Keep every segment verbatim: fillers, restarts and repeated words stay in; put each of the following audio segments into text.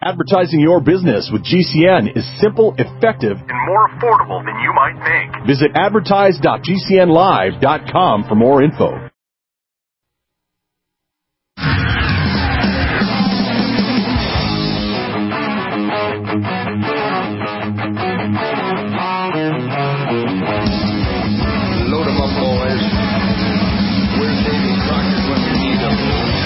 Advertising your business with G C N is simple, effective, and more affordable than you might think. Visit advertise dot g c n live dot com for more info. Load 'em up, boys. Where's Davy Crockett when we need him?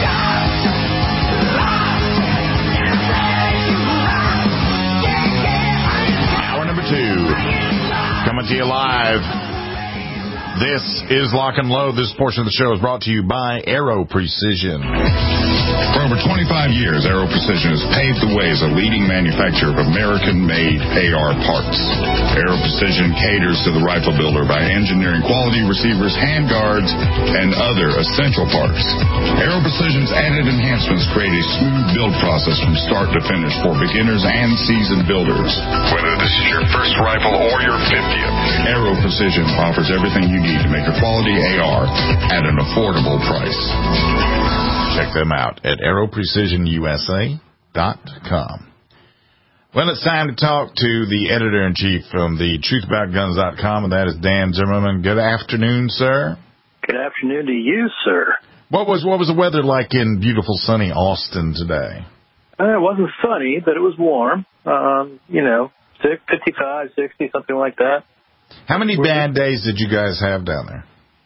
Hour number two, coming to you live. This is Lock and Load. This portion of the show is brought to you by Aero Precision. For over twenty-five years, Aero Precision has paved the way as a leading manufacturer of American-made A R parts. Aero Precision caters to the rifle builder by engineering quality receivers, handguards, and other essential parts. Aero Precision's added enhancements create a smooth build process from start to finish for beginners and seasoned builders. Whether this is your first rifle or your fiftieth, Aero Precision offers everything you need to make a quality A R at an affordable price. Check them out at aero precision u s a dot com. Well, it's time to talk to the editor-in-chief from the truth about guns dot com, and that is Dan Zimmerman. Good afternoon, sir. Good afternoon to you, sir. What was what was the weather like in beautiful, sunny Austin today? Uh, it wasn't sunny, but it was warm. Um, you know, fifty-five, sixty, something like that. How many bad days did you guys have down there?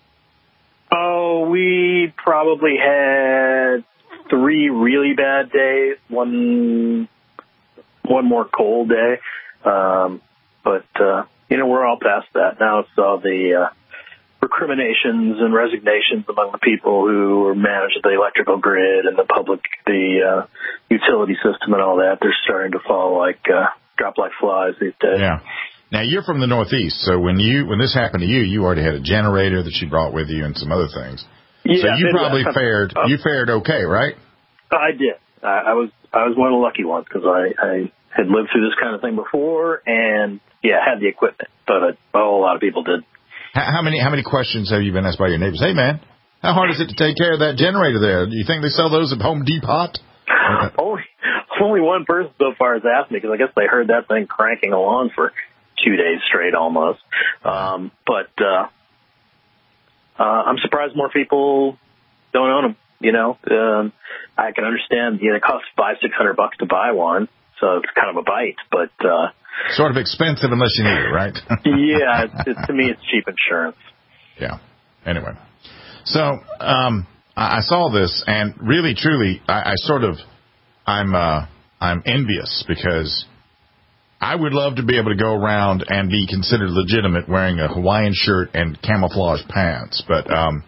Oh, we probably had three really bad days, one one more cold day. Um, but, uh, you know, we're all past that. Now it's all the uh, recriminations and resignations among the people who manage the electrical grid and the public, the uh, utility system and all that. They're starting to fall like, uh, drop like flies these days. Yeah. Now, you're from the Northeast, so when you when this happened to you, you already had a generator that you brought with you and some other things. Yeah, so you probably uh, fared uh, you fared okay, right? I did. I, I was I was one of the lucky ones because I, I had lived through this kind of thing before, and yeah, had the equipment. But a, a whole lot of people did. How, how many how many questions have you been asked by your neighbors? Hey, man, how hard is it to take care of that generator there? Do you think they sell those at Home Depot? only only one person so far has asked me because I guess they heard that thing cranking along for two days straight almost. Um, but uh, uh, I'm surprised more people don't own them. You know, um, I can understand, you know, it costs five, six hundred bucks to buy one. So it's kind of a bite, but uh, sort of expensive unless you need it, right? yeah, it's, it's, to me, it's cheap insurance. Yeah. Anyway, so um, I, I saw this, and really, truly, I, I sort of, I'm, uh, I'm envious because I would love to be able to go around and be considered legitimate wearing a Hawaiian shirt and camouflage pants. But, um,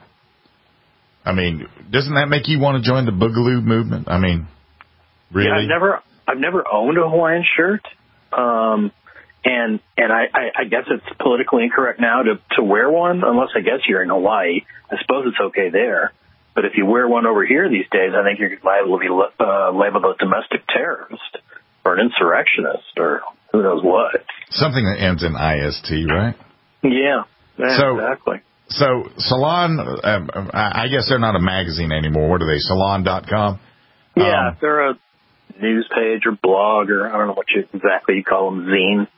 I mean, doesn't that make you want to join the Boogaloo movement? I mean, really? Yeah, I've never, I've never owned a Hawaiian shirt. Um, and, and I, I, I guess it's politically incorrect now to, to wear one, unless I guess you're in Hawaii. I suppose it's okay there. But if you wear one over here these days, I think you're liable to be uh, labeled a domestic terrorist or an insurrectionist or who knows what. Something that ends in I S T, right? Yeah, yeah so, exactly. So Salon, um, I guess they're not a magazine anymore. What are they, salon dot com? Yeah, um, they're a news page or blog or I don't know what you exactly you call them, zine.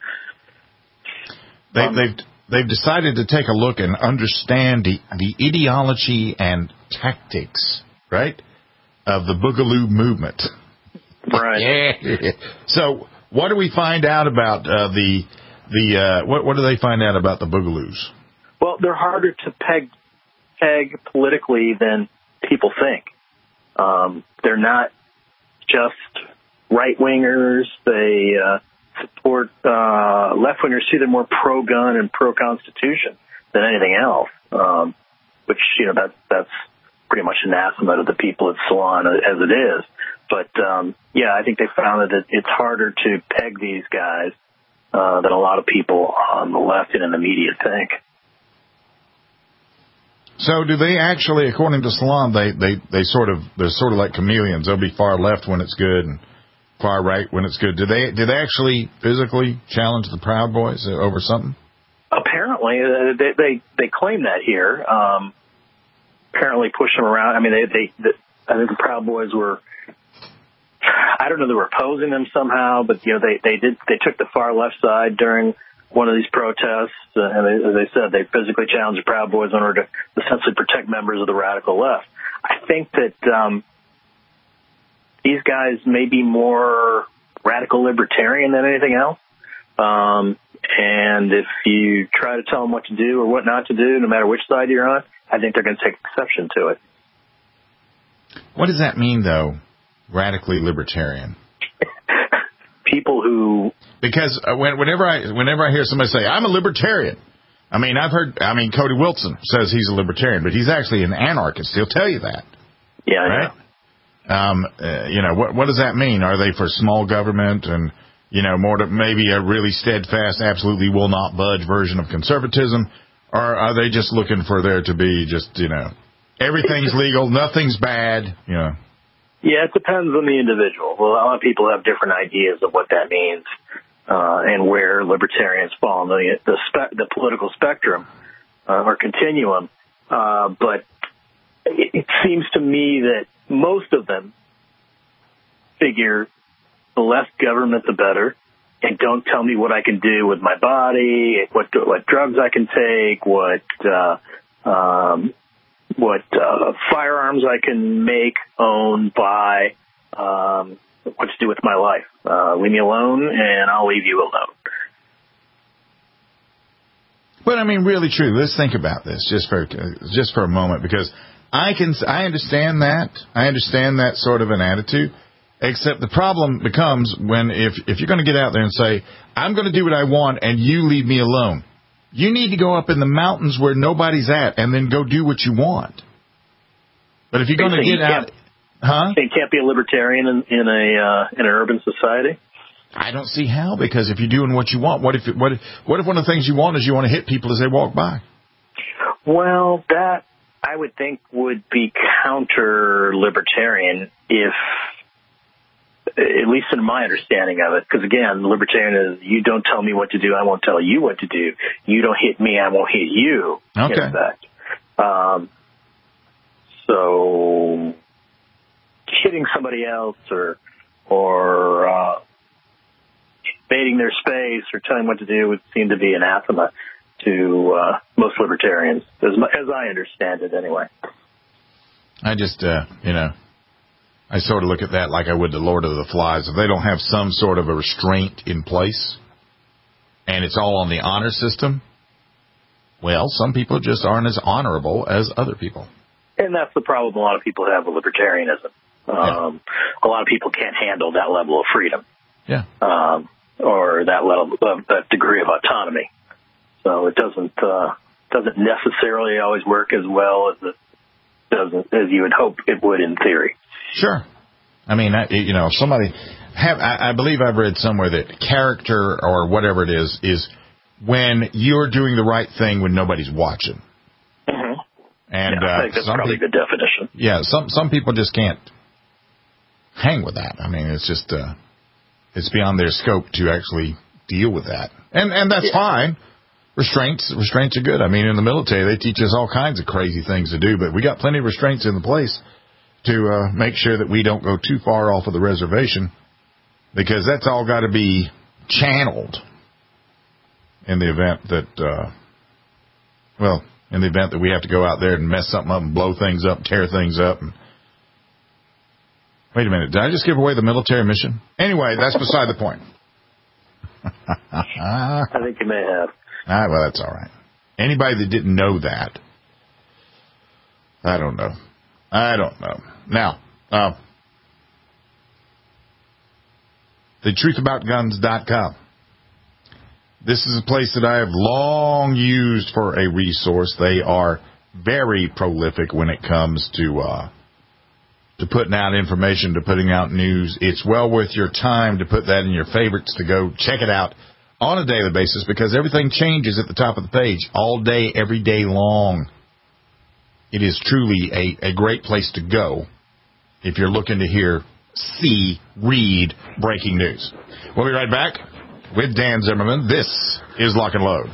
They, um, they've they've decided to take a look and understand the, the ideology and tactics, right, of the Boogaloo movement. Right. Yeah. So what do we find out about uh, the the uh, what what do they find out about the Boogaloos? Well, they're harder to peg peg politically than people think. Um, they're not just right wingers. They uh, support uh, left wingers too. They're more pro gun and pro constitution than anything else. Um, which you know that that's pretty much anathema to the people at Salon as it is. But um, yeah, I think they found that it's harder to peg these guys uh, than a lot of people on the left and in the media think. So do they actually, according to Salon, they, they, they sort of, they're sort of like chameleons. They'll be far left when it's good and far right when it's good. Do they, do they actually physically challenge the Proud Boys over something? Apparently, uh, they, they, they claim that here. Um, apparently push them around. I mean, they, they, they, I think the Proud Boys were, I I don't know, they were opposing them somehow, but, you know, they, they did, they took the far left side during one of these protests, uh, and they, as they said, they physically challenged the Proud Boys in order to essentially protect members of the radical left. I think that um, these guys may be more radical libertarian than anything else. Um, and if you try to tell them what to do or what not to do, no matter which side you're on, I think they're going to take exception to it. What does that mean, though, radically libertarian? People who... Because uh, when, whenever I whenever I hear somebody say, I'm a libertarian, I mean, I've heard, I mean, Cody Wilson says he's a libertarian, but he's actually an anarchist. He'll tell you that. Yeah, I right? know. Um, uh, you know, what, what does that mean? Are they for small government and, you know, more to maybe a really steadfast, absolutely will not budge version of conservatism? Or are they just looking for there to be just, you know, everything's legal, nothing's bad, you know? Yeah, it depends on the individual. Well, a lot of people have different ideas of what that means uh, and where libertarians fall on the the, spe- the political spectrum uh, or continuum. Uh, but it, it seems to me that most of them figure the less government, the better, and don't tell me what I can do with my body, what what drugs I can take, what uh, um, what uh, firearms I can make, own, buy, um, what to do with my life. Uh, leave me alone, and I'll leave you alone. But I mean, really, true. Let's think about this just for just for a moment, because I can I understand that I understand that sort of an attitude. Except the problem becomes when if if you're going to get out there and say, I'm going to do what I want and you leave me alone. You need to go up in the mountains where nobody's at and then go do what you want. But if you're going to get out, huh? You can't be a libertarian in, in a uh, in an urban society. I don't see how, because if you're doing what you want, what if what if, what if one of the things you want is you want to hit people as they walk by? Well, that I would think would be counter libertarian if. At least in my understanding of it, because again, libertarian is you don't tell me what to do, I won't tell you what to do. You don't hit me, I won't hit you. Okay. In fact. Um, so hitting somebody else or or uh, invading their space or telling what to do would seem to be anathema to uh, most libertarians, as, as I understand it, anyway. I just, uh, you know. I sort of look at that like I would the Lord of the Flies. If they don't have some sort of a restraint in place and it's all on the honor system, well, some people just aren't as honorable as other people. And that's the problem a lot of people have with libertarianism. Um, yeah. A lot of people can't handle that level of freedom. Yeah. Um, or that level of that degree of autonomy. So it doesn't uh, doesn't necessarily always work as well as it doesn't as you would hope it would in theory. Sure. I mean, I, you know, somebody have, I, I believe I've read somewhere that character or whatever it is, is when you're doing the right thing when nobody's watching. Mm-hmm. And yeah, I uh, think that's some probably people, a good definition. Yeah. Some, some people just can't hang with that. I mean, it's just, uh, it's beyond their scope to actually deal with that. And, and that's yeah. fine. Restraints, restraints are good. I mean, in the military, they teach us all kinds of crazy things to do, but we got plenty of restraints in the place to uh, make sure that we don't go too far off of the reservation, because that's all got to be channeled in the event that, uh, well, in the event that we have to go out there and mess something up and blow things up, tear things up. And wait a minute, did I just give away the military mission? Anyway, that's beside the point. I think you may have. All right, well, that's all right. Anybody that didn't know that, I don't know. I don't know. Now, uh, the truth about guns dot com. This is a place that I have long used for a resource. They are very prolific when it comes to uh, to putting out information, to putting out news. It's well worth your time to put that in your favorites, to go check it out on a daily basis, because everything changes at the top of the page all day, every day long. It is truly a, a great place to go if you're looking to hear, see, read breaking news. We'll be right back with Dan Zimmerman. This is Lock and Load.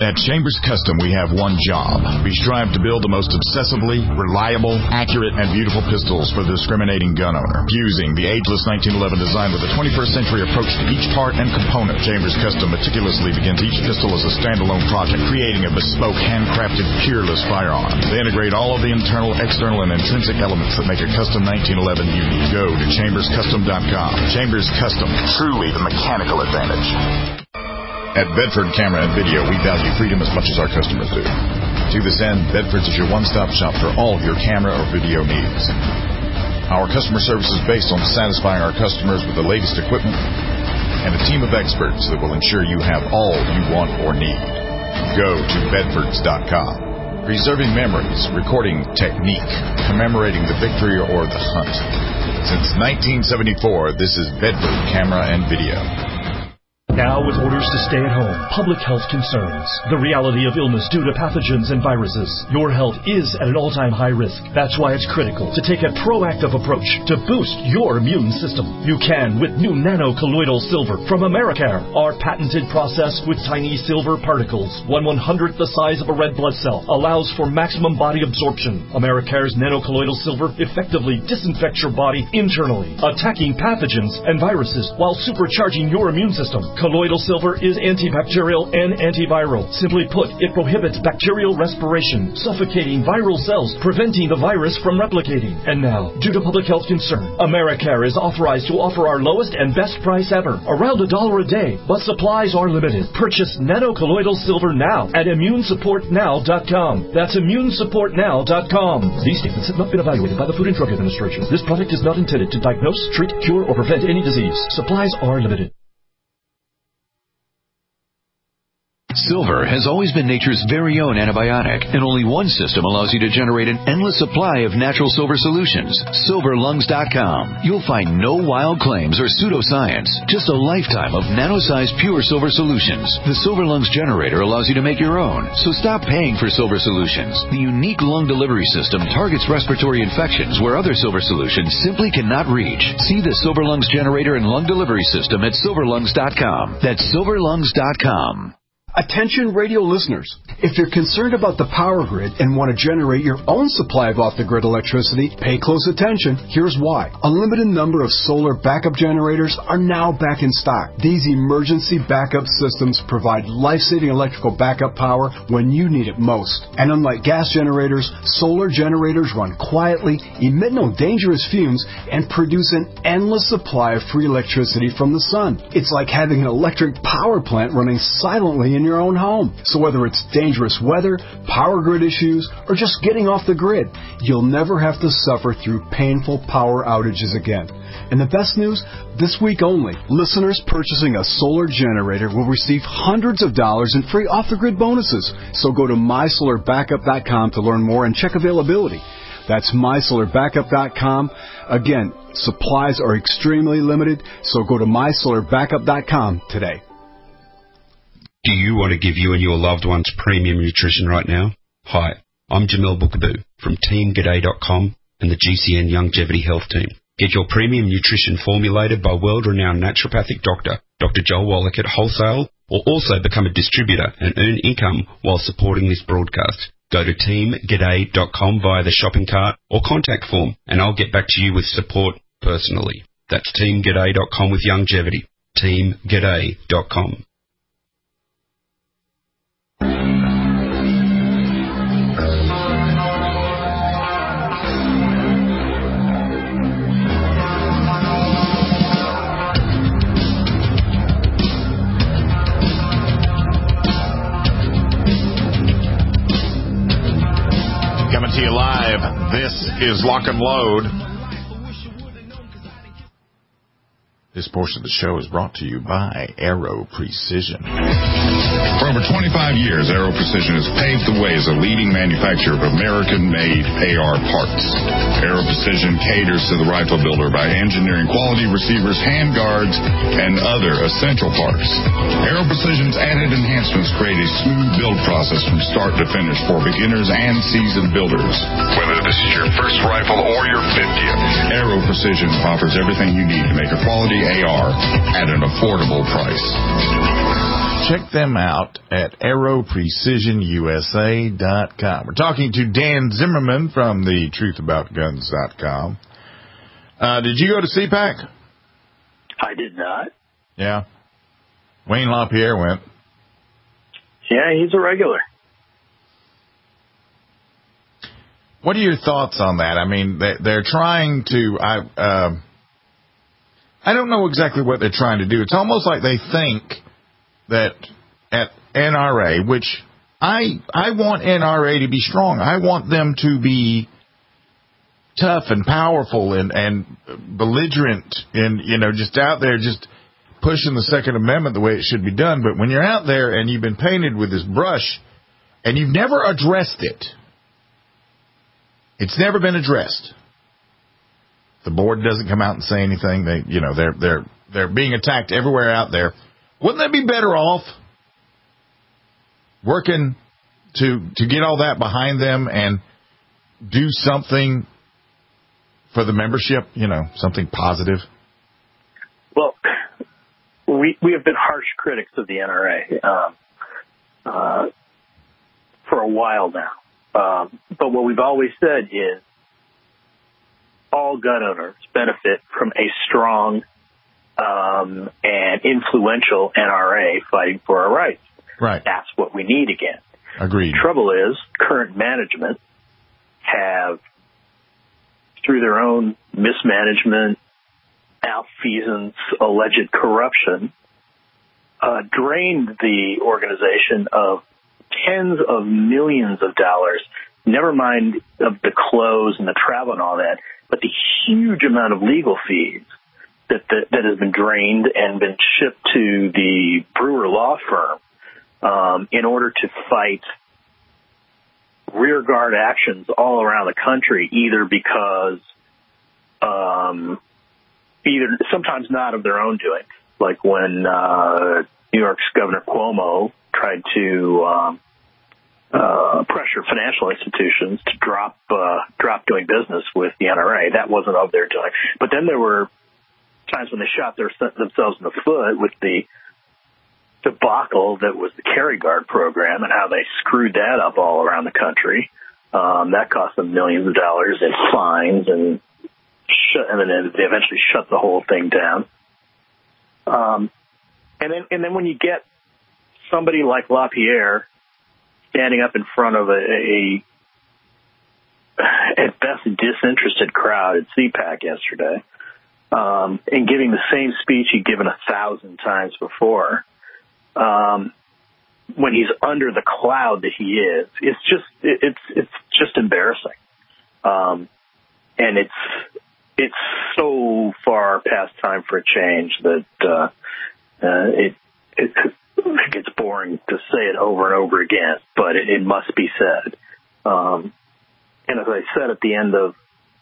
At Chambers Custom, we have one job. We strive to build the most obsessively, reliable, accurate, and beautiful pistols for the discriminating gun owner, using the ageless nineteen eleven design with a twenty-first century approach to each part and component. Chambers Custom meticulously begins each pistol as a standalone project, creating a bespoke, handcrafted, peerless firearm. They integrate all of the internal, external, and intrinsic elements that make a custom nineteen eleven unique. Go to chambers custom dot com. Chambers Custom, truly the mechanical advantage. At Bedford Camera and Video, we value freedom as much as our customers do. To this end, Bedford's is your one-stop shop for all of your camera or video needs. Our customer service is based on satisfying our customers with the latest equipment and a team of experts that will ensure you have all you want or need. Go to bedfords dot com. Preserving memories, recording technique, commemorating the victory or the hunt. Since nineteen seventy-four, this is Bedford Camera and Video. Now with orders to stay at home, public health concerns, the reality of illness due to pathogens and viruses, your health is at an all-time high risk. That's why it's critical to take a proactive approach to boost your immune system. You can with new nano-colloidal silver from Americare. Our patented process with tiny silver particles, one one-hundredth the size of a red blood cell, allows for maximum body absorption. Americare's nano-colloidal silver effectively disinfects your body internally, attacking pathogens and viruses while supercharging your immune system. Colloidal silver is antibacterial and antiviral. Simply put, it prohibits bacterial respiration, suffocating viral cells, preventing the virus from replicating. And now, due to public health concern, Americare is authorized to offer our lowest and best price ever, around a dollar a day, but supplies are limited. Purchase nano-colloidal silver now at immune support now dot com. That's immune support now dot com. These statements have not been evaluated by the Food and Drug Administration. This product is not intended to diagnose, treat, cure, or prevent any disease. Supplies are limited. Silver has always been nature's very own antibiotic, and only one system allows you to generate an endless supply of natural silver solutions. silver lungs dot com. You'll find no wild claims or pseudoscience, just a lifetime of nano-sized pure silver solutions. The Silver Lungs generator allows you to make your own, so stop paying for silver solutions. The unique lung delivery system targets respiratory infections where other silver solutions simply cannot reach. See the Silver Lungs generator and lung delivery system at silver lungs dot com. That's silver lungs dot com. Attention radio listeners, if you're concerned about the power grid and want to generate your own supply of off-the-grid electricity, pay close attention. Here's why. A limited number of solar backup generators are now back in stock. These emergency backup systems provide life-saving electrical backup power when you need it most. And unlike gas generators, solar generators run quietly, emit no dangerous fumes, and produce an endless supply of free electricity from the sun. It's like having an electric power plant running silently in your own home. So whether it's dangerous weather, power grid issues, or just getting off the grid, you'll never have to suffer through painful power outages again. And the best news, this week only, listeners purchasing a solar generator will receive hundreds of dollars in free off-the-grid bonuses. So go to my solar backup dot com to learn more and check availability. That's my solar backup dot com. Again, supplies are extremely limited, so go to my solar backup dot com today. Do you want to give you and your loved ones premium nutrition right now? Hi, I'm Jamil Bookaboo from team g'day dot com and the G C N Longevity Health Team. Get your premium nutrition formulated by world-renowned naturopathic doctor, Doctor Joel Wallach at wholesale, or also become a distributor and earn income while supporting this broadcast. Go to team g'day dot com via the shopping cart or contact form, and I'll get back to you with support personally. That's team g'day dot com with longevity. team g'day dot com. Coming to you live, this is Lock and Load. This portion of the show is brought to you by Aero Precision. For over twenty-five years, Aero Precision has paved the way as a leading manufacturer of American-made A R parts. Aero Precision caters to the rifle builder by engineering quality receivers, handguards, and other essential parts. Aero Precision's added enhancements create a smooth build process from start to finish for beginners and seasoned builders. Whether this is your first rifle or your fiftieth, Aero Precision offers everything you need to make a quality A R at an affordable price. check them out at aero precision u s a dot com. We're talking to Dan Zimmerman from the truth about guns dot com. Uh, did you go to C PAC? I did not. Yeah. Wayne LaPierre went. Yeah, he's a regular. What are your thoughts on that? I mean, they're trying to, I, uh, I don't know exactly what they're trying to do. It's almost like they think that at N R A, which I, I want N R A to be strong. I want them to be tough and powerful and, and belligerent and, you know, just out there just pushing the Second Amendment the way it should be done. But when you're out there and you've been painted with this brush and you've never addressed it, it's never been addressed. The board doesn't come out and say anything. They, you know, they're they're they're being attacked everywhere out there. Wouldn't they be better off working to to get all that behind them and do something for the membership? You know, something positive. Well, we we have been harsh critics of the N R A um, uh, for a while now. Um, but what we've always said is all gun owners benefit from a strong um, and influential N R A fighting for our rights. Right. That's what we need again. Agreed. The trouble is, current management have, through their own mismanagement, malfeasance, alleged corruption, uh, drained the organization of tens of millions of dollars, never mind of the clothes and the travel and all that, but the huge amount of legal fees that that, that has been drained and been shipped to the Brewer law firm um, in order to fight rearguard actions all around the country, either because um, either sometimes not of their own doing, like when uh, New York's Governor Cuomo tried to um, uh, pressure financial institutions to drop uh, drop doing business with the N R A. That wasn't of their doing. But then there were times when they shot their, themselves in the foot with the debacle that was the Carry Guard program and how they screwed that up all around the country. Um, that cost them millions of dollars in fines, and shut, and then they eventually shut the whole thing down. Um, and then, and then when you get somebody like LaPierre standing up in front of a, a at best disinterested crowd at C PAC yesterday, um, and giving the same speech he'd given a thousand times before, um, when he's under the cloud that he is, it's just it, it's it's just embarrassing, um, and it's it's so far past time for a change that uh, uh, it it. It gets boring to say it over and over again, but it, it must be said. Um, and as I said at the end of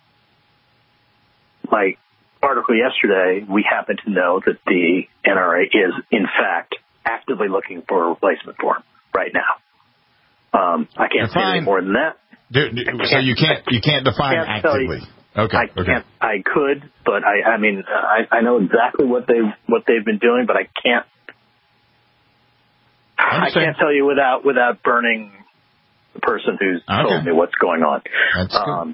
my article yesterday, we happen to know that the N R A is, in fact, actively looking for a replacement for him right now. Um, I can't define, say any more than that. Do, do, so you can't you can't define can't actively. You, okay. I okay. can't. I could, but I. I mean, I, I know exactly what they what they've been doing, but I can't. I can't tell you without without burning the person who's okay. told me what's going on. That's um,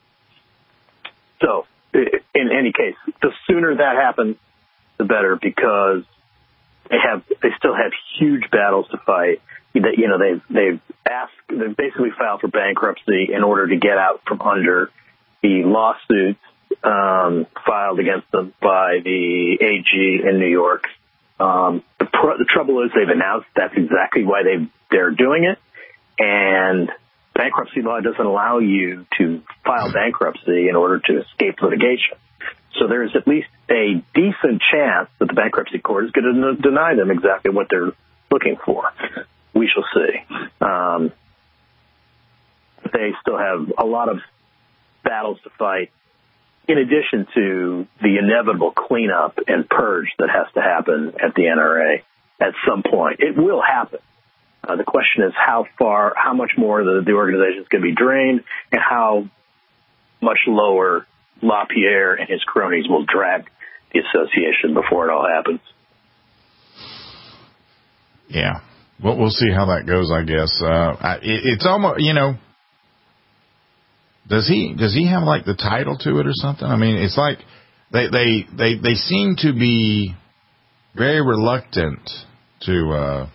so, in any case, the sooner that happens, the better, because they have they still have huge battles to fight. That you know they've they've asked they've basically filed for bankruptcy in order to get out from under the lawsuits um, filed against them by the A G in New York. Um, the, pr- the trouble is they've announced that's exactly why they they're doing it, and bankruptcy law doesn't allow you to file bankruptcy in order to escape litigation. So there's at least a decent chance that the bankruptcy court is going to n- deny them exactly what they're looking for. We shall see. Um, they still have a lot of battles to fight, in addition to the inevitable cleanup and purge that has to happen at the N R A at some point. It will happen. Uh, the question is how far, how much more the, the organization is going to be drained, and how much lower LaPierre and his cronies will drag the association before it all happens. Yeah. Well, we'll see how that goes, I guess. Uh, I, it, it's almost, you know, does he does he have like the title to it or something? I mean, it's like they they they, they seem to be very reluctant to uh,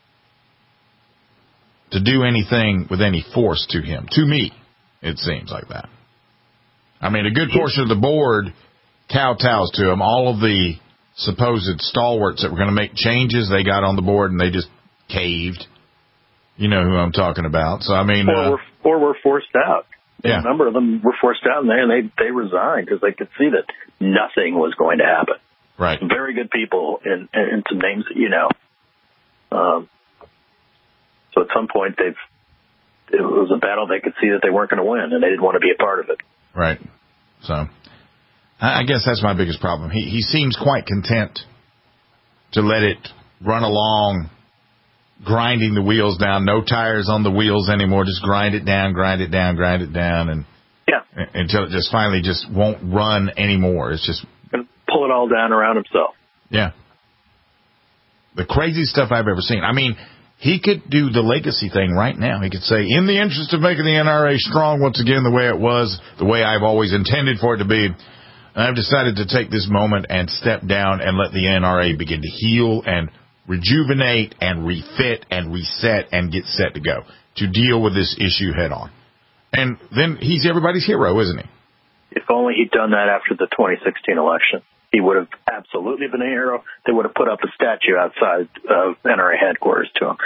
to do anything with any force to him. To me, it seems like that. I mean, a good portion of the board kowtows to him. All of the supposed stalwarts that were going to make changes, they got on the board and they just caved. You know who I'm talking about. So I mean, or uh, were or were forced out. Yeah. A number of them were forced out, and they and they, they resigned because they could see that nothing was going to happen. Right. Very good people, and, and some names that you know. Um, so at some point, they've it was a battle they could see that they weren't going to win, and they didn't want to be a part of it. Right. So I guess that's my biggest problem. He he seems quite content to let it run along, grinding the wheels down. No tires on the wheels anymore. Just grind it down, grind it down, grind it down, and yeah, until it just finally just won't run anymore. It's just gonna pull it all down around himself. Yeah. The craziest stuff I've ever seen. I mean, he could do the legacy thing right now. He could say, in the interest of making the N R A strong once again the way it was, the way I've always intended for it to be, I've decided to take this moment and step down and let the N R A begin to heal and rejuvenate and refit and reset and get set to go to deal with this issue head on. And then he's everybody's hero, isn't he? If only he'd done that after the twenty sixteen election. He would have absolutely been a hero. They would have put up a statue outside of N R A headquarters to him.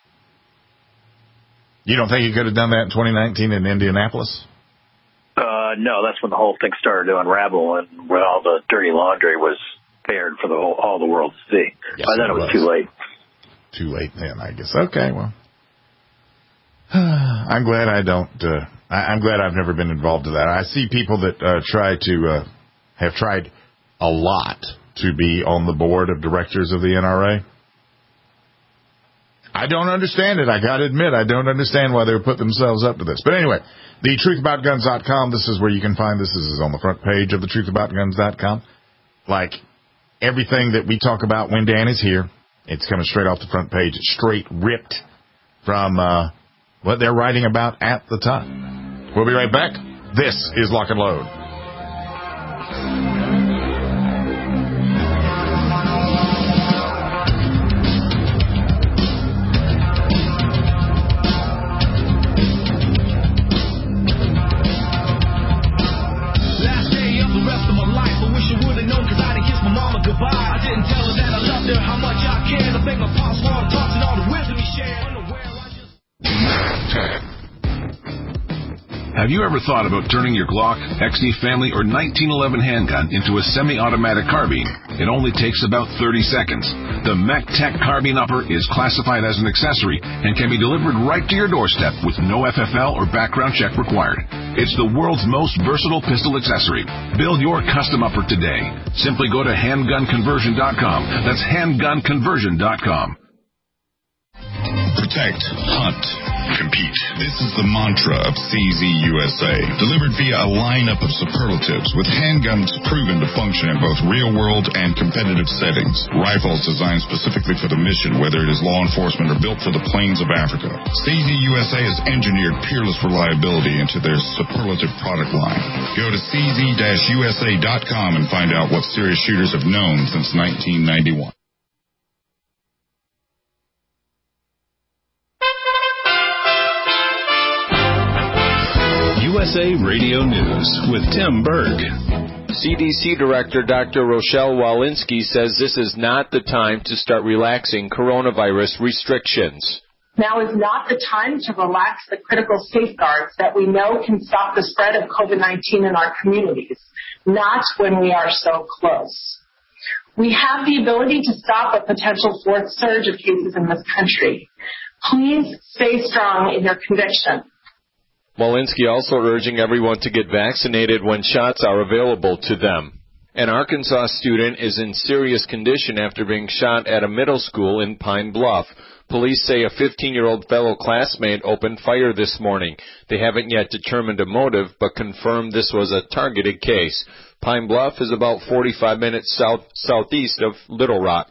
You don't think he could have done that in twenty nineteen in Indianapolis? Uh, no, that's when the whole thing started to unravel and when all the dirty laundry was aired for the whole, all the world to see. Yes, By then it was, was too late. Too late then, I guess. Okay, well. I'm glad I don't, uh, I, I'm glad I've never been involved in that. I see people that uh, try to, uh, have tried a lot to be on the board of directors of the N R A. I don't understand it. I got to admit, I don't understand why they would put themselves up to this. But anyway, the truth about guns dot com, this is where you can find this. This is on the front page of the truth about guns dot com. Like everything that we talk about when Dan is here, it's coming straight off the front page. It's straight ripped from uh, what they're writing about at the time. We'll be right back. This is Lock and Load. Have you ever thought about turning your Glock, X D Family, or nineteen eleven handgun into a semi-automatic carbine? It only takes about thirty seconds. The MechTech Carbine Upper is classified as an accessory and can be delivered right to your doorstep with no F F L or background check required. It's the world's most versatile pistol accessory. Build your custom upper today. Simply go to handgun conversion dot com. That's handgun conversion dot com. Protect, hunt, compete. This is the mantra of C Z U S A, delivered via a lineup of superlatives with handguns proven to function in both real-world and competitive settings. Rifles designed specifically for the mission, whether it is law enforcement or built for the plains of Africa. C Z U S A has engineered peerless reliability into their superlative product line. Go to C Z U S A dot com and find out what serious shooters have known since nineteen ninety-one. U S A Radio News with Tim Berg. C D C Director Doctor Rochelle Walensky says this is not the time to start relaxing coronavirus restrictions. Now is not the time to relax the critical safeguards that we know can stop the spread of COVID nineteen in our communities, not when we are so close. We have the ability to stop a potential fourth surge of cases in this country. Please stay strong in your conviction. Walensky also urging everyone to get vaccinated when shots are available to them. An Arkansas student is in serious condition after being shot at a middle school in Pine Bluff. Police say a fifteen-year-old fellow classmate opened fire this morning. They haven't yet determined a motive, but confirmed this was a targeted case. Pine Bluff is about forty-five minutes south southeast of Little Rock.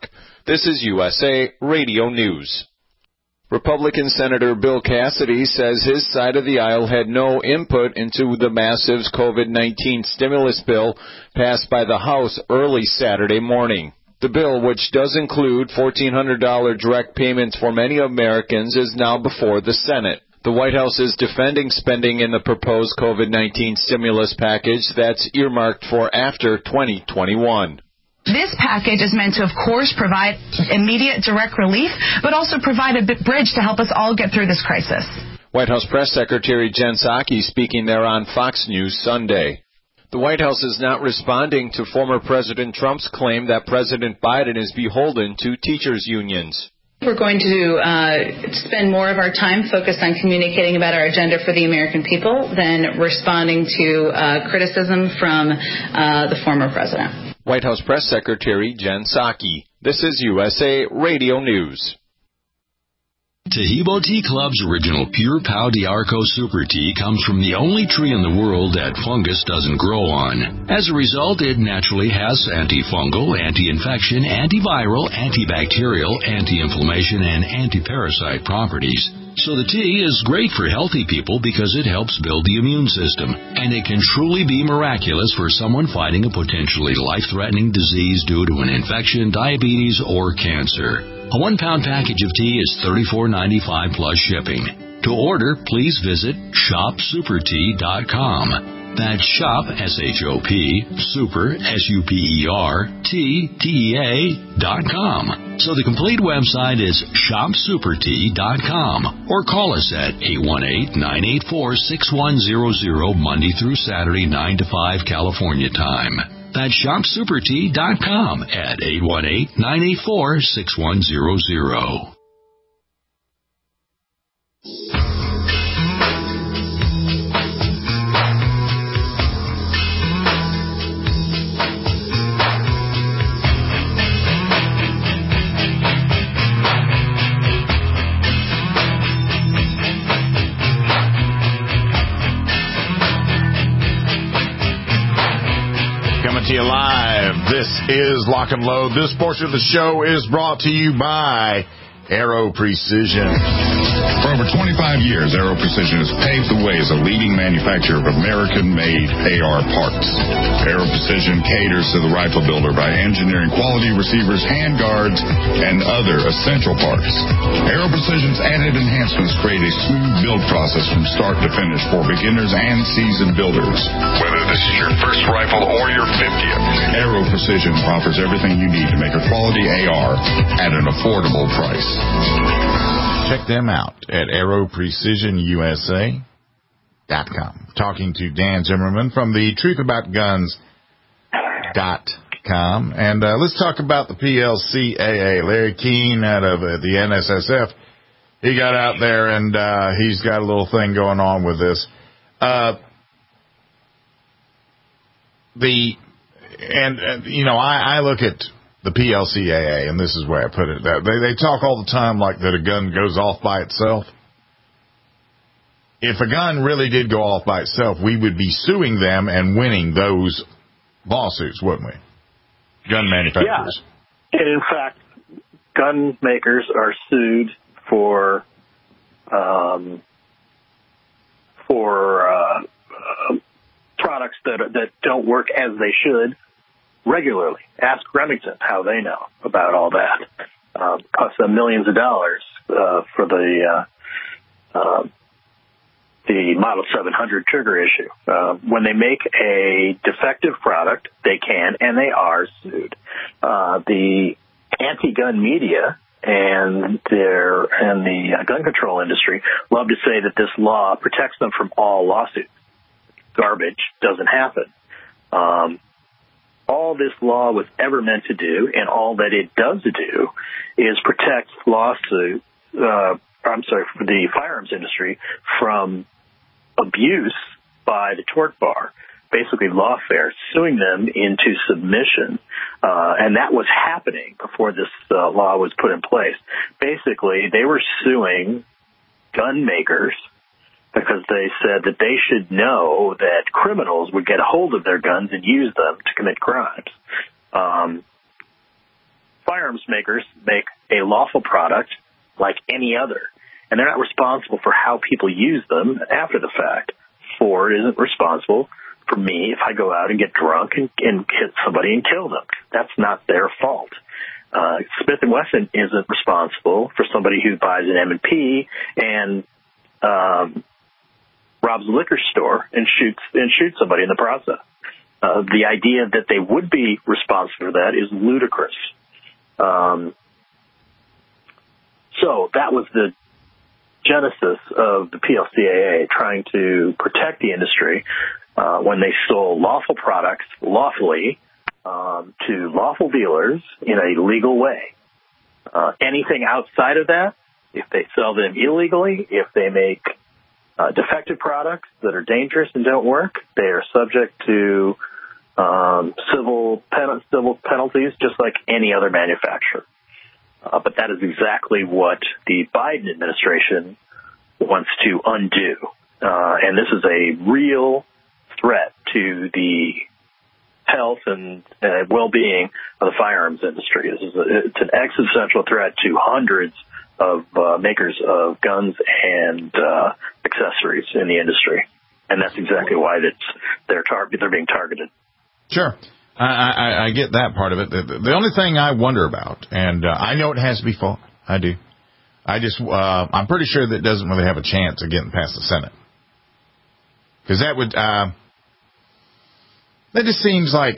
This is U S A Radio News. Republican Senator Bill Cassidy says his side of the aisle had no input into the massive COVID nineteen stimulus bill passed by the House early Saturday morning. The bill, which does include fourteen hundred dollars direct payments for many Americans, is now before the Senate. The White House is defending spending in the proposed COVID nineteen stimulus package that's earmarked for after twenty twenty-one. This package is meant to, of course, provide immediate direct relief, but also provide a bridge to help us all get through this crisis. White House Press Secretary Jen Psaki speaking there on Fox News Sunday. The White House is not responding to former President Trump's claim that President Biden is beholden to teachers' unions. We're going to uh, spend more of our time focused on communicating about our agenda for the American people than responding to uh, criticism from uh, the former president. White House Press Secretary Jen Psaki. This is U S A Radio News. Tahibo Tea Club's original Pure Pau d'Arco Super Tea comes from the only tree in the world that fungus doesn't grow on. As a result, it naturally has antifungal, anti-infection, antiviral, antibacterial, anti-inflammation, and anti-parasite properties. So the tea is great for healthy people because it helps build the immune system, and it can truly be miraculous for someone fighting a potentially life-threatening disease due to an infection, diabetes, or cancer. A one-pound package of tea is thirty-four ninety-five plus shipping. To order, please visit shop super tea dot com. That's shop, S H O P, super, S U P E R, T, T E A, dot com. So the complete website is shop super tea dot com. Or call us at eight one eight, nine eight four, six one zero zero Monday through Saturday, nine to five California time. That's shop super tea dot com at eight one eight, nine eight four, six one zero zero. To you live. This is Lock and Load. This portion of the show is brought to you by Aero Precision. For over twenty-five years, Aero Precision has paved the way as a leading manufacturer of American-made A R parts. Aero Precision caters to the rifle builder by engineering quality receivers, handguards, and other essential parts. Aero Precision's added enhancements create a smooth build process from start to finish for beginners and seasoned builders. Whether this is your first rifle or your fiftieth, Aero Precision offers everything you need to make a quality A R at an affordable price. Check them out at aero precision U S A dot com. Talking to Dan Zimmerman from the truth about guns dot com. And uh, let's talk about the P L C A A. Larry Keene out of uh, the N S S F. He got out there and uh, he's got a little thing going on with this. Uh, the and, and you know I, I look at the P L C A A, and this is where I put it. They, they talk all the time like that a gun goes off by itself. If a gun really did go off by itself, we would be suing them and winning those lawsuits, wouldn't we? Gun manufacturers. Yeah. And in fact, gun makers are sued for um, for uh, uh, products that that don't work as they should regularly. Ask Remington how they know about all that. Uh, costs them millions of dollars uh, for the uh, uh, the Model seven hundred trigger issue. Uh, when they make a defective product, they can and they are sued. Uh, the anti-gun media and their and the uh, gun control industry love to say that this law protects them from all lawsuits. Garbage. Doesn't happen. Um, all this law was ever meant to do, and all that it does do, is protect lawsuit. Uh, I'm sorry, for the firearms industry from abuse by the tort bar, basically lawfare, suing them into submission. Uh, and that was happening before this uh, law was put in place. Basically, they were suing gun makers because they said that they should know that criminals would get a hold of their guns and use them to commit crimes. Um, firearms makers make a lawful product like any other, and they're not responsible for how people use them after the fact. Ford isn't responsible for me if I go out and get drunk and, and hit somebody and kill them. That's not their fault. Uh, Smith and Wesson isn't responsible for somebody who buys an M and P and um, robs a liquor store and shoots and shoots somebody in the process. Uh, the idea that they would be responsible for that is ludicrous. Um, so that was the genesis of the P L C A A, trying to protect the industry uh, when they sold lawful products lawfully um, to lawful dealers in a legal way. Uh, anything outside of that, if they sell them illegally, if they make uh, defective products that are dangerous and don't work, they are subject to um, civil pen- civil penalties, just like any other manufacturer. Uh, but that is exactly what the Biden administration wants to undo. Uh, and this is a real threat to the health and uh, well-being of the firearms industry. This is a, it's an existential threat to hundreds of uh, makers of guns and uh, accessories in the industry. And that's exactly why it's, they're, tar- they're being targeted. Sure. I, I, I get that part of it. The, the only thing I wonder about, and uh, I know it has to be fought. I do. I just, uh, I'm pretty sure that it doesn't really have a chance of getting past the Senate. Because that would, uh, that just seems like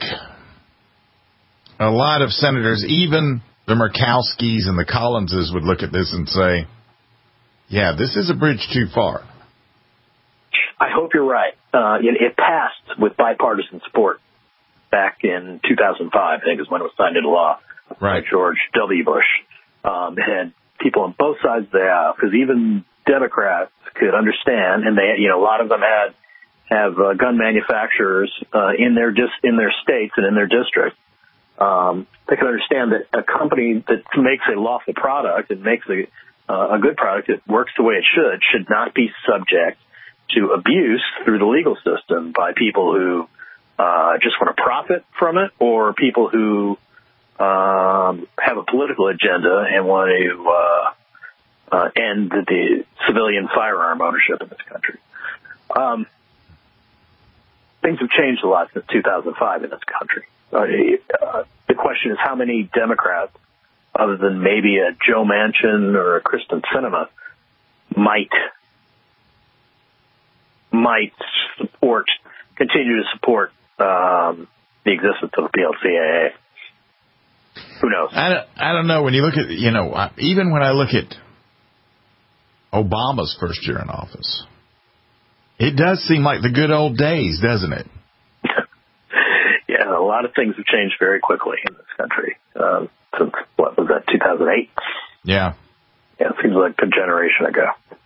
a lot of senators, even the Murkowskis and the Collinses, would look at this and say, yeah, this is a bridge too far. I hope you're right. Uh, it, it passed with bipartisan support back in two thousand five, I think is when it was signed into law. Right. By George W. Bush. Um, it had people on both sides of the aisle, because even Democrats could understand, and they, you know, a lot of them had have uh, gun manufacturers uh, in their dis- in their states and in their districts. Um, they can understand that a company that makes a lawful product and makes a uh, a good product that works the way it should should not be subject to abuse through the legal system by people who uh, just want to profit from it, or people who um, have a political agenda and want to uh, uh, end the, the civilian firearm ownership in this country. Um, things have changed a lot since two thousand five in this country. Uh, the question is how many Democrats, other than maybe a Joe Manchin or a Kristen Sinema, might might support, continue to support um, the existence of the P L C A A. Who knows? I don't, I don't know. When you look at, you know, even when I look at Obama's first year in office, it does seem like the good old days, doesn't it? Yeah, a lot of things have changed very quickly in this country um, since, what was that, two thousand eight? Yeah. Yeah, it seems like a generation ago.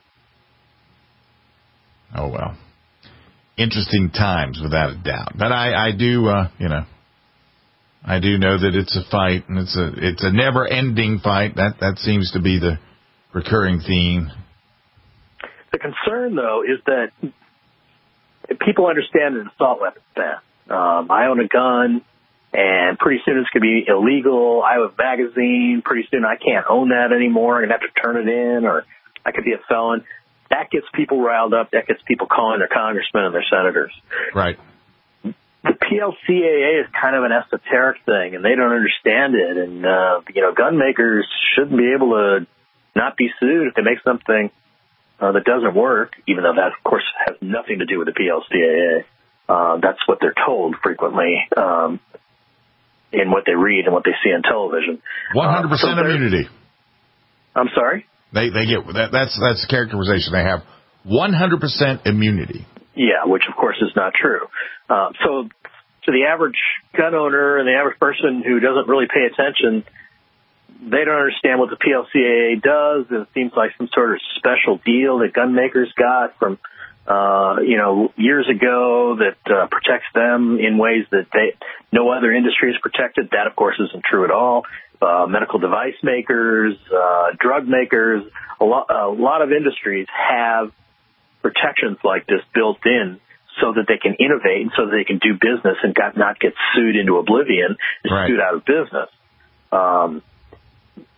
Oh, well. Interesting times, without a doubt. But I, I do, uh, you know, I do know that it's a fight, and it's a it's a never-ending fight. That that seems to be the recurring theme. The concern, though, is that people understand an assault weapon ban. Um, I own a gun, and pretty soon it's going to be illegal. I have a magazine. Pretty soon I can't own that anymore. I'm going to have to turn it in, or I could be a felon. That gets people riled up. That gets people calling their congressmen and their senators. Right. The P L C A A is kind of an esoteric thing, and they don't understand it. And, uh, you know, gun makers shouldn't be able to not be sued if they make something uh, that doesn't work, even though that, of course, has nothing to do with the P L C A A. Uh, that's what they're told frequently um, in what they read and what they see on television. one hundred percent uh, so immunity. I'm sorry? They they get that. That's that's the characterization they have. one hundred percent immunity. Yeah, which of course is not true. Uh, so to the average gun owner and the average person who doesn't really pay attention, they don't understand what the P L C A A does. It seems like some sort of special deal that gun makers got from, uh, you know, years ago that uh, protects them in ways that they no other industry is protected. That, of course, isn't true at all. Uh, medical device makers, uh, drug makers, a lot, a lot of industries have protections like this built in so that they can innovate and so that they can do business and got, not get sued into oblivion and right. sued out of business. Um,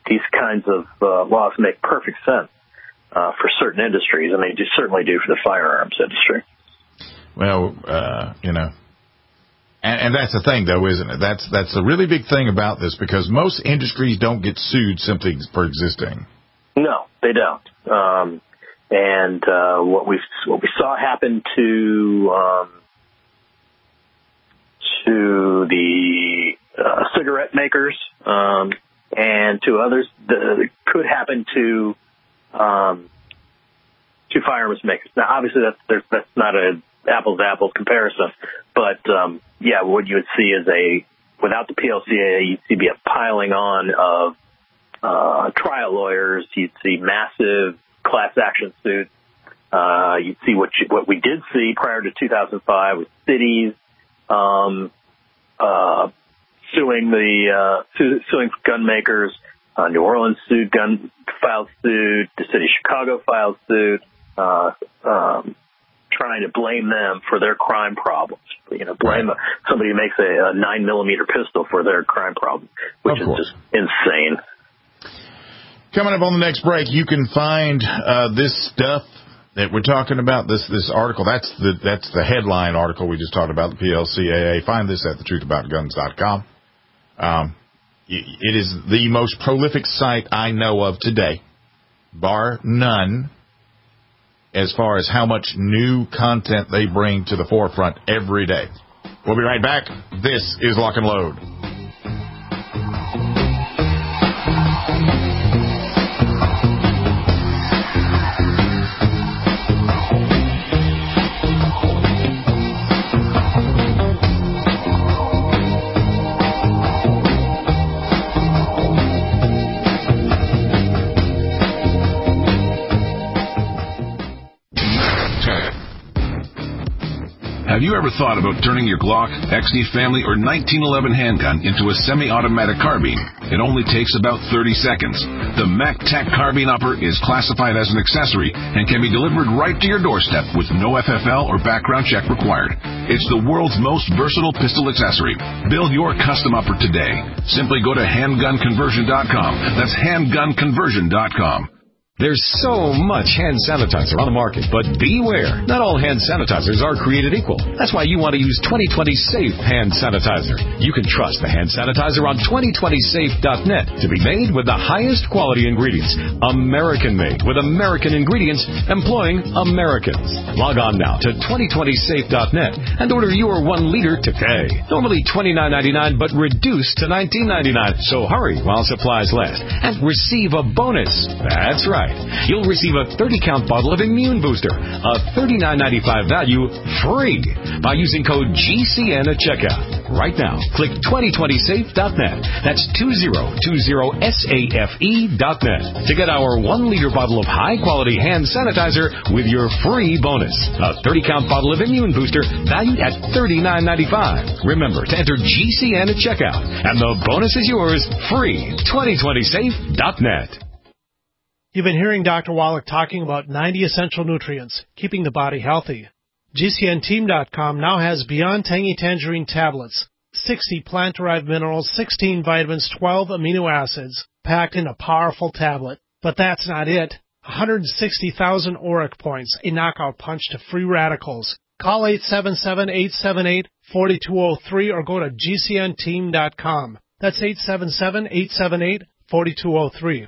these kinds of uh, laws make perfect sense uh, for certain industries, and they do, certainly do for the firearms industry. Well, uh, you know, and, and that's the thing, though, isn't it? That's that's a really big thing about this, because most industries don't get sued simply for existing. No, they don't. Um, and uh, what we what we saw happen to um, to the uh, cigarette makers um, and to others the, could happen to um, to firearms makers. Now, obviously, that's there's, that's not a apples to apples comparison, but um, yeah, what you would see is a without the P L C A A, you'd see be a piling on of uh, trial lawyers. You'd see massive class action suits. Uh, you'd see what you, what we did see prior to two thousand five with cities um, uh, suing the uh, su- suing gun makers. Uh, New Orleans sued gun filed suit. The city of Chicago filed suit. Uh, um, trying to blame them for their crime problems. You know, blame somebody who makes a, a nine millimeter pistol for their crime problem, which is just insane. Coming up on the next break, you can find uh, this stuff that we're talking about. This this article. That's the that's the headline article we just talked about. The P L C A A. Find this at the truth about guns dot com. Um, it is the most prolific site I know of today, bar none, as far as how much new content they bring to the forefront every day. We'll be right back. This is Lock and Load. Have you ever thought about turning your Glock, X D Family, or nineteen eleven handgun into a semi-automatic carbine? It only takes about thirty seconds. The MacTac Carbine Upper is classified as an accessory and can be delivered right to your doorstep with no F F L or background check required. It's the world's most versatile pistol accessory. Build your custom upper today. Simply go to handgun conversion dot com. That's handgun conversion dot com. There's so much hand sanitizer on the market, but beware. Not all hand sanitizers are created equal. That's why you want to use twenty twenty Safe Hand Sanitizer. You can trust the hand sanitizer on twenty twenty safe dot net to be made with the highest quality ingredients. American-made with American ingredients employing Americans. Log on now to twenty twenty safe dot net and order your one liter today. Normally twenty-nine ninety-nine, but reduced to nineteen ninety-nine. So hurry while supplies last and receive a bonus. That's right. You'll receive a thirty count bottle of Immune Booster, a thirty-nine ninety-five value, free by using code G C N at checkout. Right now, click twenty twenty safe dot net. That's two zero two zero safe dot net to get our one liter bottle of high-quality hand sanitizer with your free bonus. A thirty count bottle of Immune Booster valued at thirty-nine ninety-five. Remember to enter G C N at checkout, and the bonus is yours free. twenty twenty safe dot net. You've been hearing Doctor Wallach talking about ninety essential nutrients, keeping the body healthy. G C N team dot com now has Beyond Tangy Tangerine tablets, sixty plant-derived minerals, sixteen vitamins, twelve amino acids, packed in a powerful tablet. But that's not it. one hundred sixty thousand auric points, a knockout punch to free radicals. Call eight seven seven, eight seven eight, four two zero three or go to G C N team dot com. That's eight seven seven, eight seven eight, four two zero three.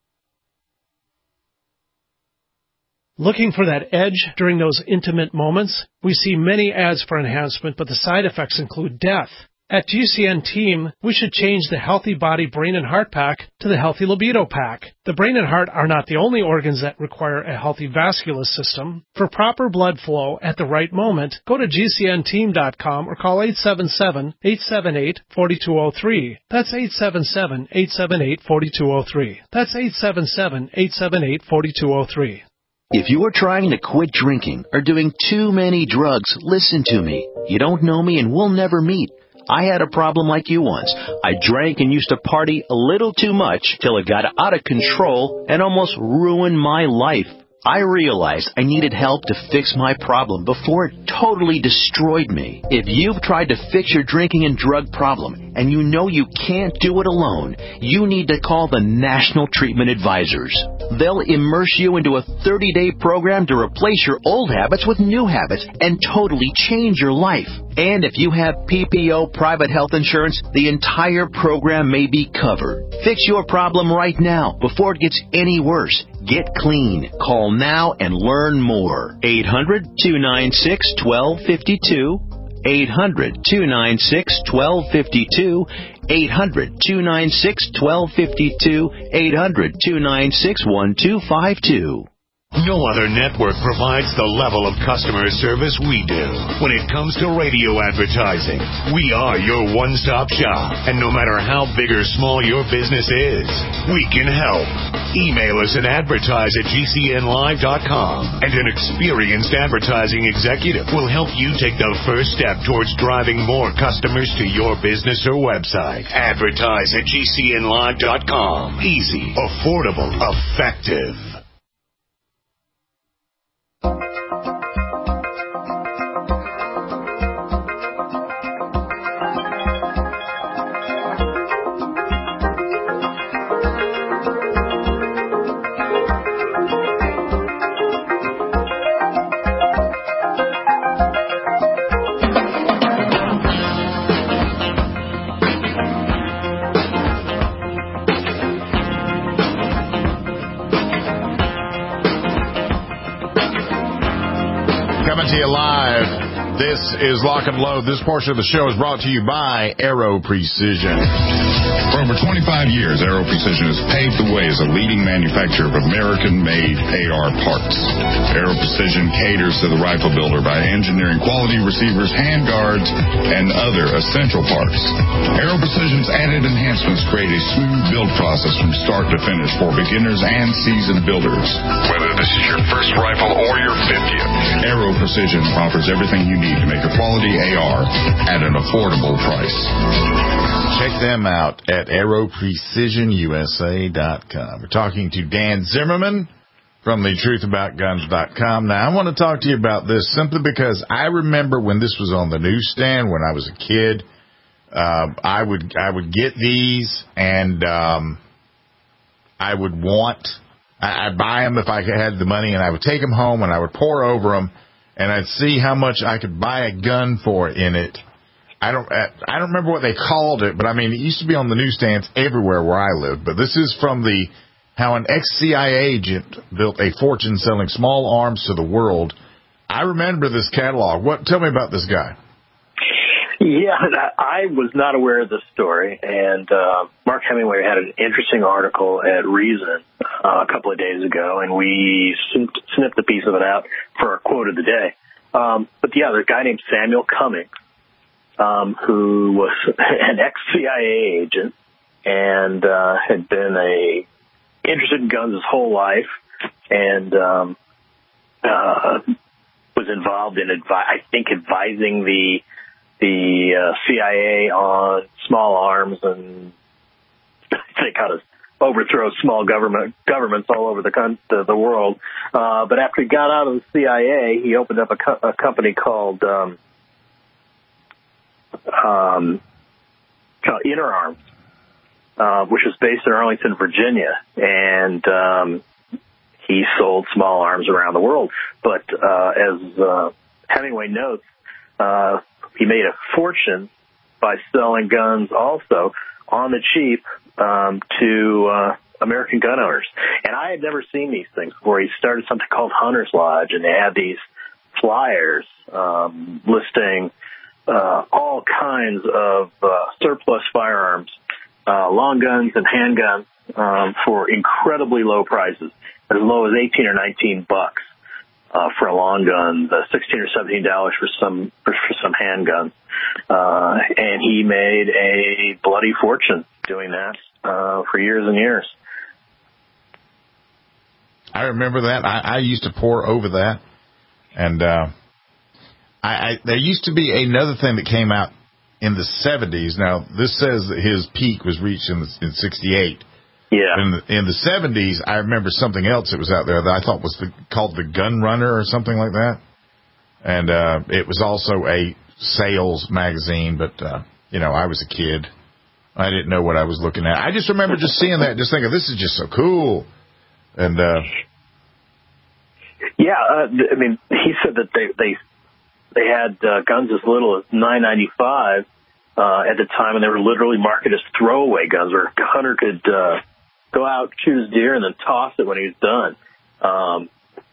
Looking for that edge during those intimate moments? We see many ads for enhancement, but the side effects include death. At G C N Team, we should change the Healthy Body Brain and Heart Pack to the Healthy Libido Pack. The brain and heart are not the only organs that require a healthy vascular system. For proper blood flow at the right moment, go to G C N team dot com or call eight seven seven, eight seven eight, four two zero three. That's eight seven seven, eight seven eight, four two zero three. That's eight seven seven, eight seven eight, four two zero three. If you are trying to quit drinking or doing too many drugs, listen to me. You don't know me and we'll never meet. I had a problem like you once. I drank and used to party a little too much till it got out of control and almost ruined my life. I realized I needed help to fix my problem before it totally destroyed me. If you've tried to fix your drinking and drug problem and you know you can't do it alone, you need to call the National Treatment Advisors. They'll immerse you into a thirty-day program to replace your old habits with new habits and totally change your life. And if you have P P O private health insurance, the entire program may be covered. Fix your problem right now before it gets any worse. Get clean. Call now and learn more. eight hundred, two nine six, one two five two. eight hundred, two nine six, one two five two. eight hundred, two nine six, one two five two. eight hundred, two nine six, one two five two. No other network provides the level of customer service we do. When it comes to radio advertising, we are your one-stop shop. And no matter how big or small your business is, we can help. Email us at advertise at G C N live dot com, and an experienced advertising executive will help you take the first step towards driving more customers to your business or website. Advertise at G C N live dot com. Easy, affordable, effective. Live. This is Lock and Load. This portion of the show is brought to you by Aero Precision. For over twenty-five years, Aero Precision has paved the way as a leading manufacturer of American-made A R parts. Aero Precision caters to the rifle builder by engineering quality receivers, handguards, and other essential parts. Aero Precision's added enhancements create a smooth build process from start to finish for beginners and seasoned builders. Whether this is your first rifle or your fiftieth, Aero Precision offers everything you need to make a quality A R at an affordable price. Check them out at aero precision u s a dot com. We're talking to Dan Zimmerman from the truth about guns dot com. Now, I want to talk to you about this simply because I remember when this was on the newsstand when I was a kid. Uh, I would I would get these, and um, I would want I, I'd buy them if I had the money, and I would take them home, and I would pour over them, and I'd see how much I could buy a gun for in it. I don't I don't remember what they called it, but I mean, it used to be on the newsstands everywhere where I lived. But this is from the how an ex-C I A agent built a fortune selling small arms to the world. I remember this catalog. What? Tell me about this guy. Yeah, I was not aware of this story, and uh, Mark Hemingway had an interesting article at Reason uh, a couple of days ago, and we snipped, snipped a piece of it out for our quote of the day. Um, but yeah, there's a guy named Samuel Cummings, um, who was an ex-C I A agent and uh, had been a interested in guns his whole life, and um, uh, was involved in, advi- I think, advising the the uh, C I A on small arms and I think how to overthrow small government governments all over the con- the, the world. Uh, but after he got out of the C I A, he opened up a, co- a company called um, um, called Inner Arms, uh, which was based in Arlington, Virginia, and um, he sold small arms around the world. But uh, as uh, Hemingway notes, uh, he made a fortune by selling guns also on the cheap um, to uh, American gun owners. And I had never seen these things before. He started something called Hunter's Lodge, and they had these flyers um, listing uh, all kinds of uh, surplus firearms, uh, long guns and handguns um, for incredibly low prices, as low as eighteen or nineteen bucks. Uh, for a long gun, uh, sixteen or seventeen dollars for some for, for some handguns, uh, and he made a bloody fortune doing that uh, for years and years. I remember that. I, I used to pour over that, and uh, I, I there used to be another thing that came out in the seventies. Now this says that his peak was reached in, in sixty-eight, Yeah. In the, in the seventies, I remember something else that was out there that I thought was the, called the Gun Runner or something like that. And uh, it was also a sales magazine, but, uh, you know, I was a kid. I didn't know what I was looking at. I just remember just seeing that, just thinking, this is just so cool. And, uh, yeah, uh, I mean, he said that they they, they had uh, guns as little as nine ninety-five uh, at the time, and they were literally marketed as throwaway guns, where a hunter could uh, go out, shoot his deer, and then toss it when he was done. Um,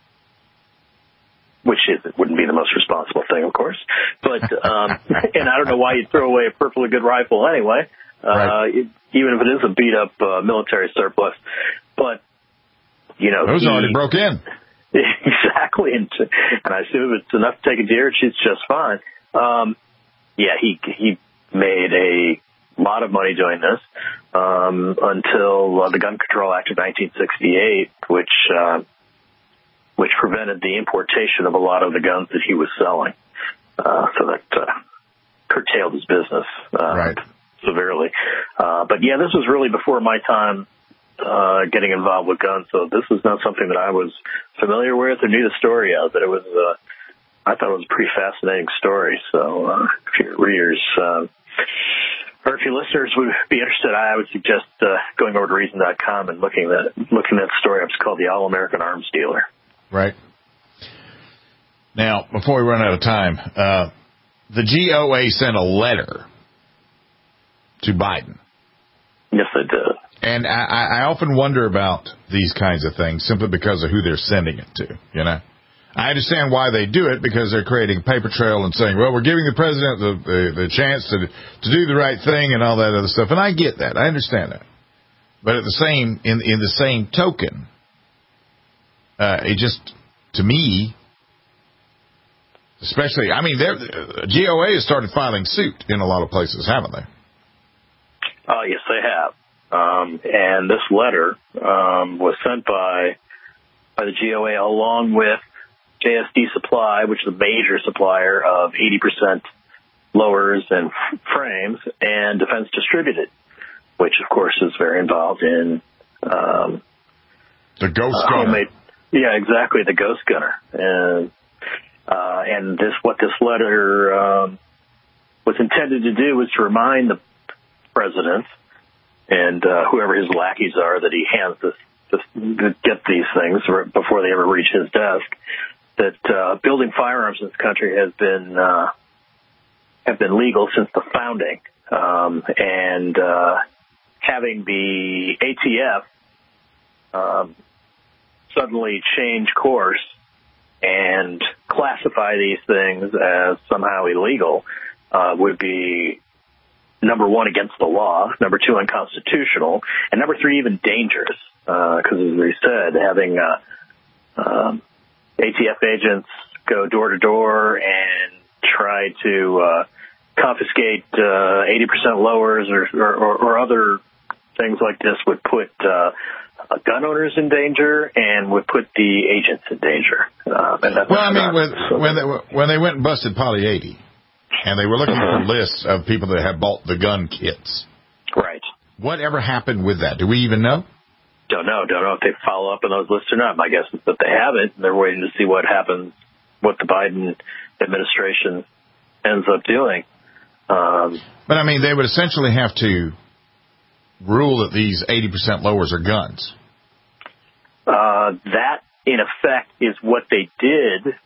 which is, it wouldn't be the most responsible thing, of course. But, um, and I don't know why you'd throw away a perfectly good rifle anyway, uh, right. it, even if it is a beat-up uh, military surplus. But, you know. Those he, already broke in. Exactly. And, and I assume it's enough to take a deer, she's just fine. Um, yeah, he he made a lot of money doing this um, until uh, the Gun Control Act of nineteen sixty-eight, which uh, which prevented the importation of a lot of the guns that he was selling. Uh, so that uh, curtailed his business uh, right. severely. Uh, but, yeah, this was really before my time uh, getting involved with guns, so this was not something that I was familiar with or knew the story of, but it was, uh, I thought it was a pretty fascinating story. So uh, if your readers uh, or if your listeners would be interested, I would suggest uh, going over to reason dot com and looking at looking at the story up. It's called The All-American Arms Dealer. Right. Now, before we run out of time, uh, the G O A sent a letter to Biden. Yes, they did. And I, I often wonder about these kinds of things simply because of who they're sending it to, you know. I understand why they do it, because they're creating a paper trail and saying, well, we're giving the president the, the, the chance to to do the right thing and all that other stuff. And I get that. I understand that. But at the same, in, in the same token, uh, it just, to me, especially, I mean, G O A has started filing suit in a lot of places, haven't they? Uh, yes, they have. Um, and this letter um, was sent by by the G O A along with J S D Supply, which is a major supplier of eighty percent lowers and f- frames, and Defense Distributed, which, of course, is very involved in um, the Ghost uh, Gunner. Homemade, yeah, exactly, the Ghost Gunner. And uh, and this what this letter um, was intended to do was to remind the president and uh, whoever his lackeys are that he hands this, this get these things before they ever reach his desk, that uh, building firearms in this country has been uh, have been legal since the founding, um, and uh, having the A T F um, suddenly change course and classify these things as somehow illegal uh, would be, number one, against the law, number two, unconstitutional, and number three, even dangerous. Because, uh, as we said, having uh, um, A T F agents go door to door and try to uh, confiscate uh, eighty percent lowers or, or, or other things like this would put uh, gun owners in danger and would put the agents in danger. Uh, and that's well, I mean, when, so when, they, when they went and busted Poly eighty, and they were looking for lists of people that had bought the gun kits. Right. Whatever happened with that? Do we even know? Don't know. Don't know if they follow up on those lists or not. My guess is that they haven't. They're waiting to see what happens, what the Biden administration ends up doing. Um, but, I mean, they would essentially have to rule that these eighty percent lowers are guns. Uh, that, in effect, is what they did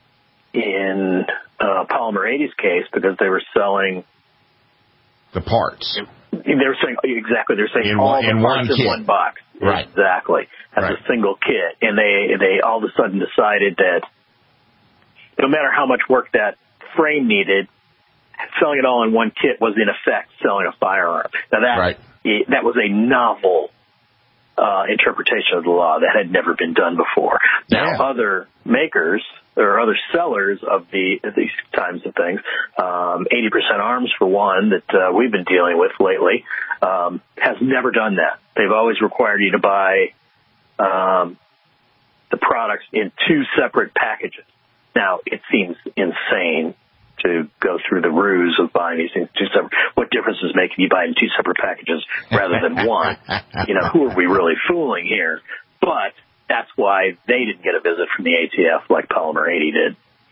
in uh, Polymer eighty's case, because they were selling the parts. They were saying exactly. They're saying in all one, the in parts one in one box, right? Exactly, as right. a single kit, and they they all of a sudden decided that no matter how much work that frame needed, selling it all in one kit was in effect selling a firearm. Now that right. that was a novel uh, interpretation of the law that had never been done before. Now yeah. other makers or other sellers of the of these kinds of things, um, eighty percent Arms for one, that uh, we've been dealing with lately, um, has never done that. They've always required you to buy um, the products in two separate packages. Now, it seems insane to go through the ruse of buying these things two separate. What difference does it make if you buy it in two separate packages rather than one? You know, who are we really fooling here? But that's why they didn't get a visit from the A T F like Polymer eighty did.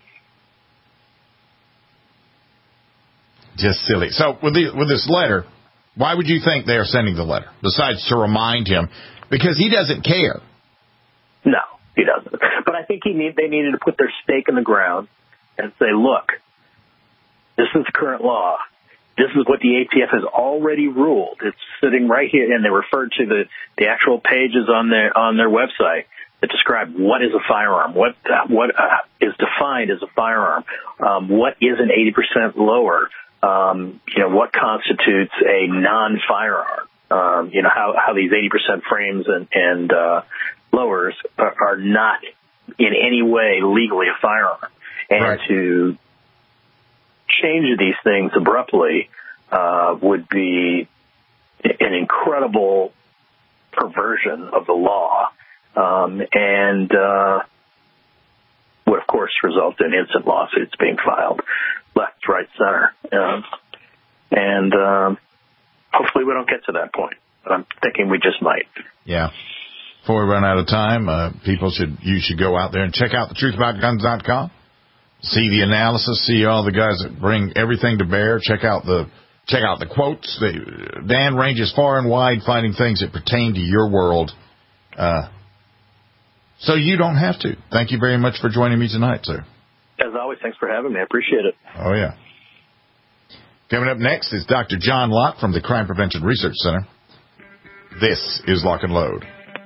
Just silly. So with the, with this letter, why would you think they are sending the letter besides to remind him? Because he doesn't care. No, he doesn't. But I think he need they needed to put their stake in the ground and say, look, this is the current law. This is what the A T F has already ruled. It's sitting right here, and they referred to the, the actual pages on their on their website that describe what is a firearm, what uh, what uh, is defined as a firearm, um, what is an eighty percent lower, um, you know, what constitutes a non-firearm, um, you know, how, how these eighty percent frames and, and uh, lowers are, are not in any way legally a firearm. And right. to change these things abruptly uh, would be an incredible perversion of the law, um, and uh, would, of course, result in instant lawsuits being filed left, right, center. Um, and um, hopefully we don't get to that point. But I'm thinking we just might. Yeah. Before we run out of time, uh, people should you should go out there and check out the truth about guns dot com. See the analysis, see all the guys that bring everything to bear. Check out the check out the quotes. They, Dan ranges far and wide, finding things that pertain to your world. Uh, so you don't have to. Thank you very much for joining me tonight, sir. As always, thanks for having me. I appreciate it. Oh, yeah. Coming up next is Doctor John Lott from the Crime Prevention Research Center. This is Lock and Load.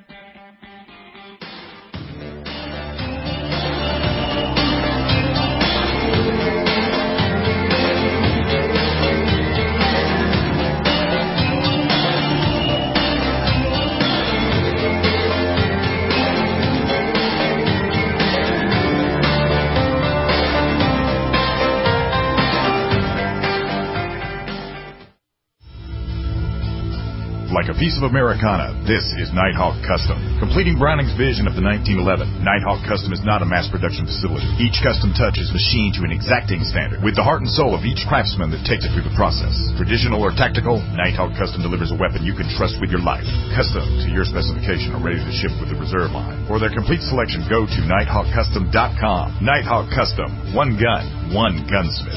Like a piece of Americana, this is Nighthawk Custom. Completing Browning's vision of the nineteen eleven, Nighthawk Custom is not a mass production facility. Each custom touch is machined to an exacting standard, with the heart and soul of each craftsman that takes it through the process. Traditional or tactical, Nighthawk Custom delivers a weapon you can trust with your life. Custom to your specification or ready to ship with the reserve line. For their complete selection, go to nighthawk custom dot com. Nighthawk Custom. One gun, one gunsmith.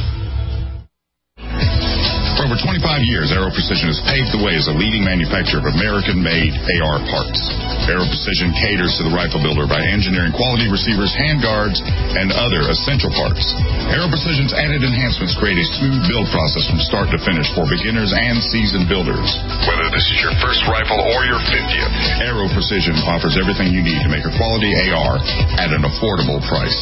For over twenty-five years, Aero Precision has paved the way as a leading manufacturer of American-made A R parts. Aero Precision caters to the rifle builder by engineering quality receivers, handguards, and other essential parts. Aero Precision's added enhancements create a smooth build process from start to finish for beginners and seasoned builders. Whether this is your first rifle or your fiftieth, Aero Precision offers everything you need to make a quality A R at an affordable price.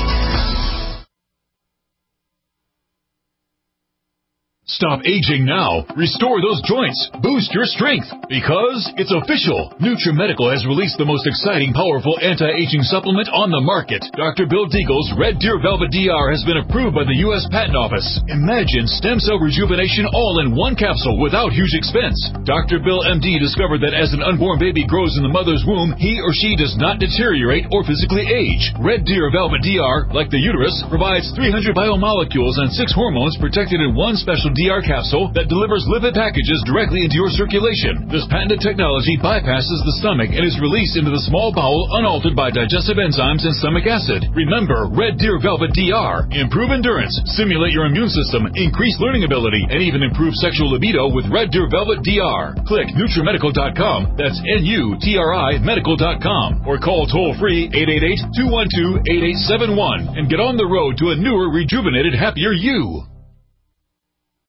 Stop aging now. Restore those joints. Boost your strength. Because it's official. NutriMedical has released the most exciting, powerful anti-aging supplement on the market. Doctor Bill Deagle's Red Deer Velvet D R has been approved by the U S Patent Office. Imagine stem cell rejuvenation all in one capsule without huge expense. Doctor Bill M D discovered that as an unborn baby grows in the mother's womb, he or she does not deteriorate or physically age. Red Deer Velvet D R, like the uterus, provides three hundred biomolecules and six hormones protected in one special D R capsule that delivers lipid packages directly into your circulation. This patented technology bypasses the stomach and is released into the small bowel unaltered by digestive enzymes and stomach acid. Remember, Red Deer Velvet D R. Improve endurance, stimulate your immune system, increase learning ability, and even improve sexual libido with Red Deer Velvet D R. Click Nutri Medical dot com. That's N U T R I Medical dot com. Or call toll-free eight eight eight, two one two, eight eight seven one and get on the road to a newer, rejuvenated, happier you.